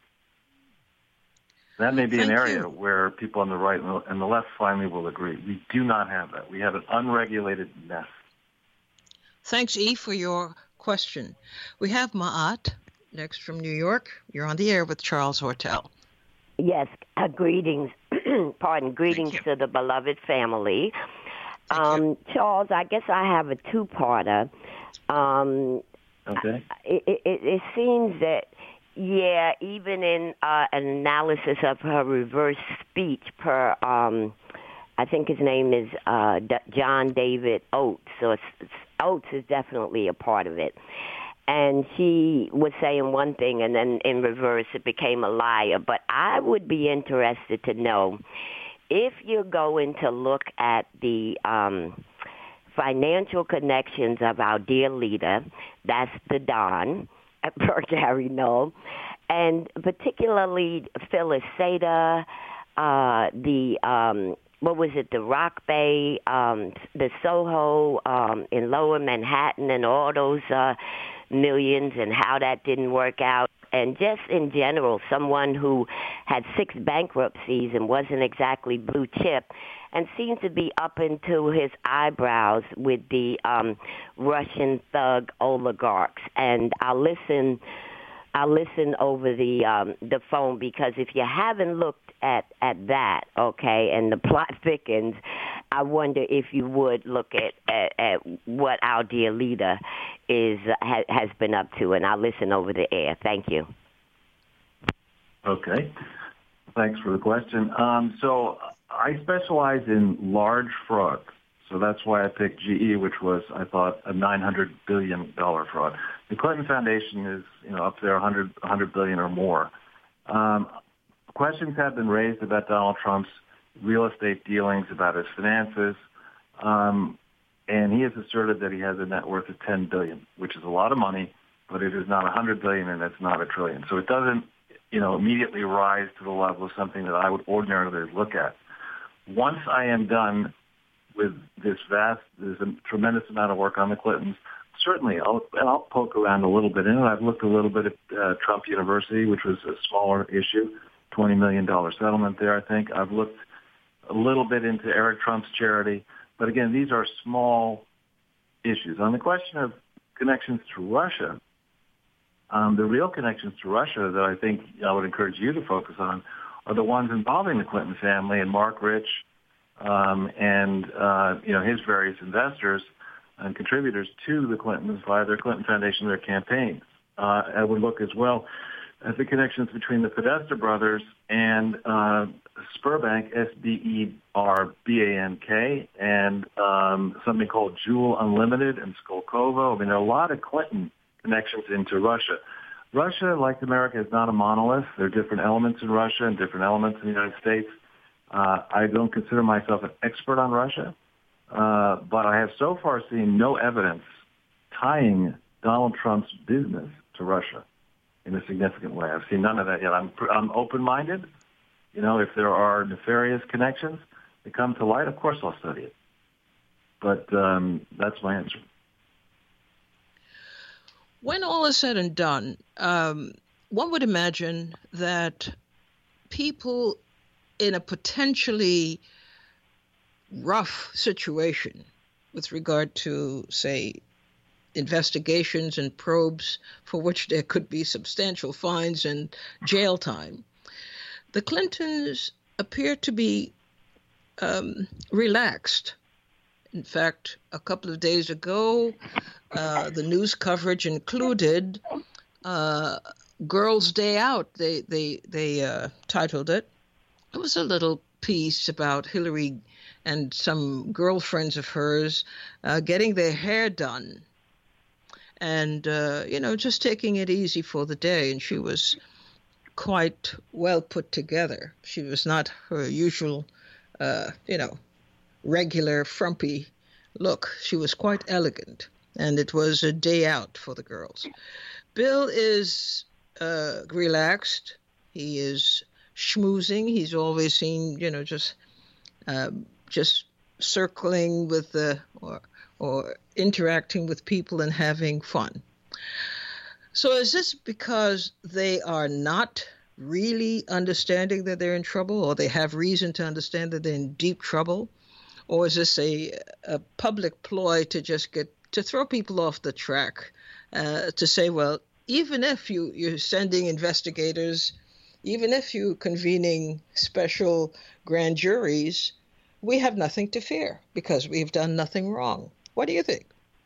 That may be Thank an area you. where people on the right and the left finally will agree. We do not have that. We have an unregulated mess. Thanks, E, for your question. We have Ma'at next from New York. You're on the air with Charles Hortel. Yes, uh, greetings. Pardon, greetings to the beloved family. Um, Charles, I guess I have a two-parter. Um, okay. It, it, it seems that, yeah, even in uh, an analysis of her reverse speech per, um, I think his name is uh, D- John David Oates, so it's, it's, Oates is definitely a part of it. And she was saying one thing, and then in reverse, it became a liar. But I would be interested to know if you're going to look at the um, financial connections of our dear leader, that's the Don, per Gary Null, and particularly Phyllis Seda, uh, the... Um, what was it, the Rock Bay, um, the Soho um, in Lower Manhattan, and all those uh, millions, and how that didn't work out. And just in general, someone who had six bankruptcies and wasn't exactly blue chip and seemed to be up into his eyebrows with the um, Russian thug oligarchs. And I'll listen... I'll listen over the um, the phone, because if you haven't looked at, at that, okay, and the plot thickens, I wonder if you would look at, at, at what our dear leader is ha, has been up to, and I'll listen over the air. Thank you. Okay. Thanks for the question. Um, so I specialize in large fraud. So that's why I picked G E, which was, I thought, a nine hundred billion dollars fraud. The Clinton Foundation is, you know, up there one hundred, one hundred billion dollars or more. Um, questions have been raised about Donald Trump's real estate dealings, about his finances, um, and he has asserted that he has a net worth of ten billion dollars, which is a lot of money, but it is not one hundred billion dollars, and it's not a trillion. So it doesn't, you know, immediately rise to the level of something that I would ordinarily look at. Once I am done with this vast, there's a tremendous amount of work on the Clintons. Certainly, I'll, and I'll poke around a little bit in it. I've looked a little bit at uh, Trump University, which was a smaller issue, twenty million dollars settlement there, I think. I've looked a little bit into Eric Trump's charity. But again, these are small issues. On the question of connections to Russia, um, the real connections to Russia that I think I would encourage you to focus on are the ones involving the Clinton family and Mark Rich um, and, uh, you know, his various investors and contributors to the Clintons via their Clinton Foundation, their campaigns. Uh, I would look as well at the connections between the Podesta brothers and uh, Sberbank, S B E R B A N K, and um, something called Jewel Unlimited and Skolkovo. I mean, there are a lot of Clinton connections into Russia. Russia, like America, is not a monolith. There are different elements in Russia and different elements in the United States. Uh, I don't consider myself an expert on Russia. Uh, but I have so far seen no evidence tying Donald Trump's business to Russia in a significant way. I've seen none of that yet. I'm, I'm open-minded. You know, if there are nefarious connections that come to light, of course I'll study it. But um, that's my answer. When all is said and done, um, one would imagine that people in a potentially rough situation with regard to, say, investigations and probes for which there could be substantial fines and jail time, the Clintons appear to be um, relaxed. In fact, a couple of days ago, uh, the news coverage included uh, Girls' Day Out, they, they, they uh, titled it. It was a little piece about Hillary and some girlfriends of hers uh, getting their hair done and, uh, you know, just taking it easy for the day. And she was quite well put together. She was not her usual, uh, you know, regular frumpy look. She was quite elegant, and it was a day out for the girls. Bill is uh, relaxed. He is schmoozing. He's always seen, you know, just uh, just circling with the or or interacting with people and having fun. So is this because they are not really understanding that they're in trouble, or they have reason to understand that they're in deep trouble? Or is this a, a public ploy to just get to throw people off the track, uh, to say, well, even if you, you're sending investigators, even if you're convening special grand juries, we have nothing to fear because we've done nothing wrong. What do you think?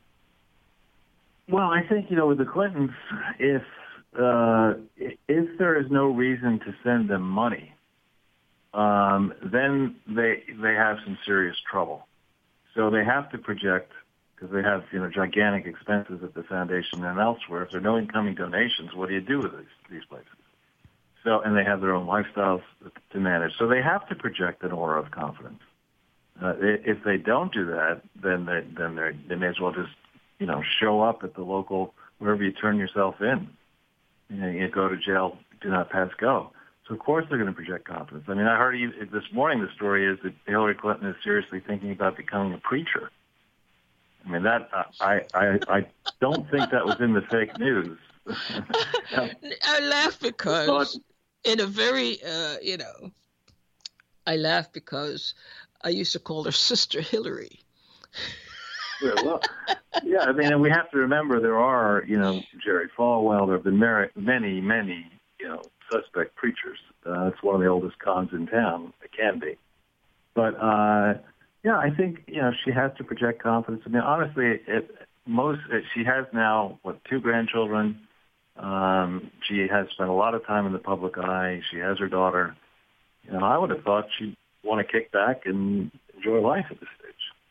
Well, I think, you know, with the Clintons, if uh, if there is no reason to send them money, um, then they they have some serious trouble. So they have to project, because they have, you know, gigantic expenses at the foundation and elsewhere. If there are no incoming donations, what do you do with these, these places? So, and they have their own lifestyles to manage. So they have to project an aura of confidence. Uh, if they don't do that, then they then they they may as well just, you know, show up at the local, wherever you turn yourself in. You know, you go to jail, do not pass go. So, of course, they're going to project confidence. I mean, I heard this morning the story is that Hillary Clinton is seriously thinking about becoming a preacher. I mean, that I I, I don't think that was in the fake news. I laugh because in a very, uh, you know, I laugh because I used to call her Sister Hillary. Yeah, well, yeah, I mean, and we have to remember there are, you know, Jerry Falwell, there have been many, many, you know, suspect preachers. Uh, it's one of the oldest cons in town. It can be. But, uh, yeah, I think, you know, she has to project confidence. I mean, honestly, it, most it, she has now, what, two grandchildren. Um, she has spent a lot of time in the public eye. She has her daughter. You know, I would have thought she'd want to kick back and enjoy life at this stage.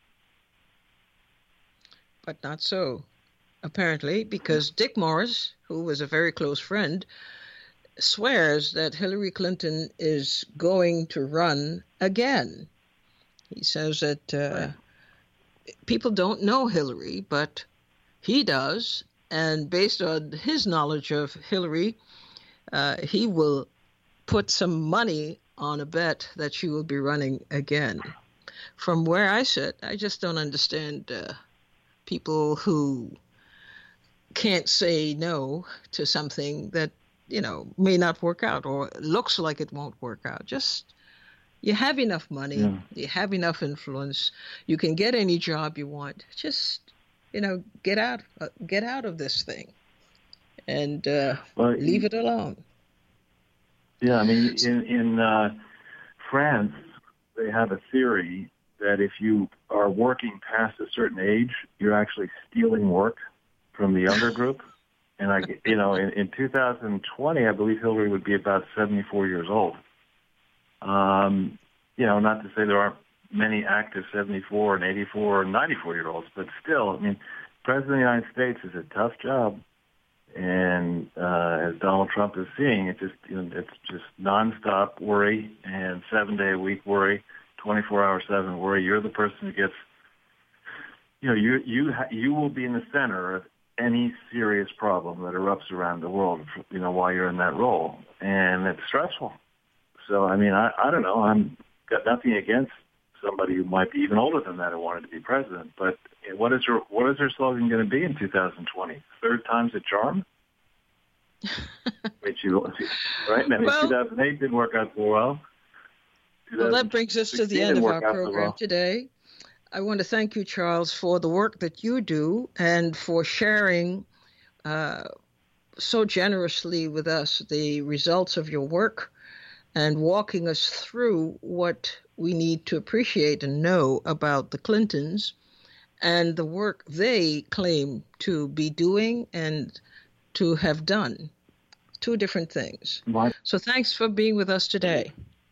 But not so, apparently, because Dick Morris, who was a very close friend, swears that Hillary Clinton is going to run again. He says that uh, people don't know Hillary, but he does. And based on his knowledge of Hillary, uh, he will put some money on a bet that she will be running again. from where I sit, I just don't understand uh, people who can't say no to something that, you know, may not work out or looks like it won't work out. Just, you have enough money, yeah. you have enough influence, you can get any job you want. Just, you know, get out, uh, get out of this thing and uh, well, leave it alone. Yeah, I mean, in, in uh, France, they have a theory that if you are working past a certain age, you're actually stealing work from the younger group. And, I, you know, in, in two thousand twenty, I believe Hillary would be about seventy-four years old. Um, you know, not to say there aren't many active seventy-four and eighty-four and ninety-four-year-olds, but still, I mean, President of the United States is a tough job. And uh, as Donald Trump is seeing, it just you know, it's just nonstop worry and seven-day-a-week worry, twenty-four hour seven worry. You're the person who gets, you know, you you ha- you will be in the center of any serious problem that erupts around the world, you know, while you're in that role, and it's stressful. So, I mean, I, I don't know. I'm got nothing against somebody who might be even older than that who wanted to be president, but what is her what is her slogan going to be in two thousand twenty? Third time's a charm. Which you right now, well, two thousand eight didn't work out so well. Well, that brings us to the end of our program so well. today. I want to thank you, Charles, for the work that you do and for sharing uh, so generously with us the results of your work and walking us through what we need to appreciate and know about the Clintons and the work they claim to be doing and to have done. Two different things. My, so thanks for being with us today.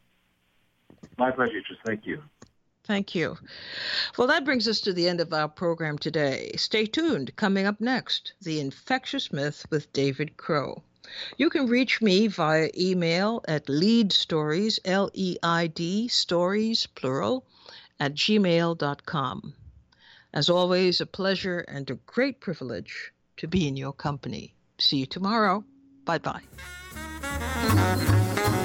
My pleasure, just thank you. Thank you. Well, that brings us to the end of our program today. Stay tuned. Coming up next, The Infectious Myth with David Crow. You can reach me via email at leadstories, L E I D, stories, plural, at gmail dot com. As always, a pleasure and a great privilege to be in your company. See you tomorrow. Bye-bye.